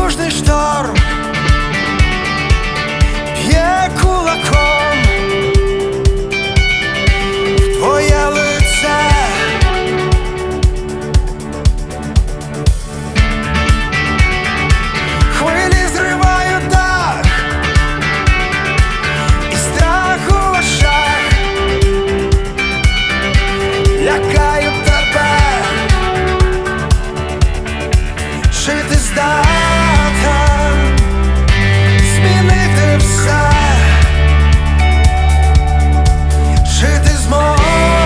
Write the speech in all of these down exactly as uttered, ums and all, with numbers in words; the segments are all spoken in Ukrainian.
Южний шторм б'є кулаком в твоє лице. Хвилі зривають дах і страх у очах лякають тебе. Чи ти здатен змінити все? Чи ти зможеш?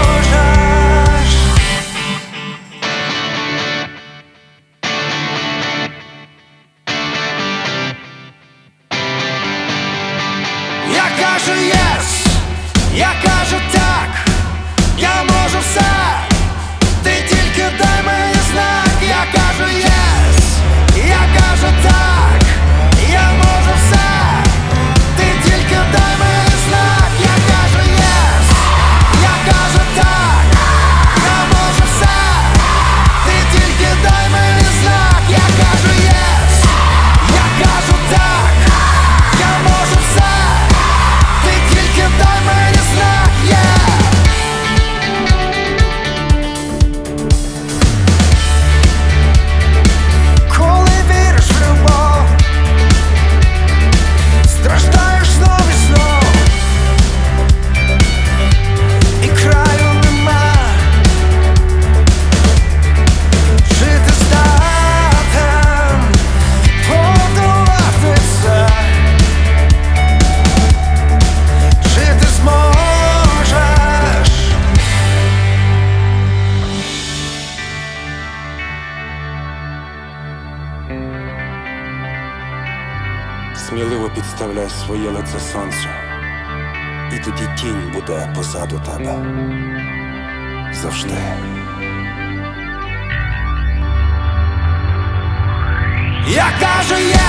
Я кажу єс, я кажу так, я можу все, ти тільки дай мені знак. Я кажу єс, я кажу так, я можу все, ти тільки дай мені знак. Я кажу єс, я кажу так, я можу все, ти тільки дай мені знак. Я кажу єс, я кажу так, я можу все, ти тільки дай мені знак. Yeah. Коли віриш в любов, страждаєш знов і знов, і краю нема. Чи ти здатен подолати це? Чи ти зможеш? Сміливо підставляй своє лице сонцю, і тоді тінь буде позаду тебе завжди. Я кажу, я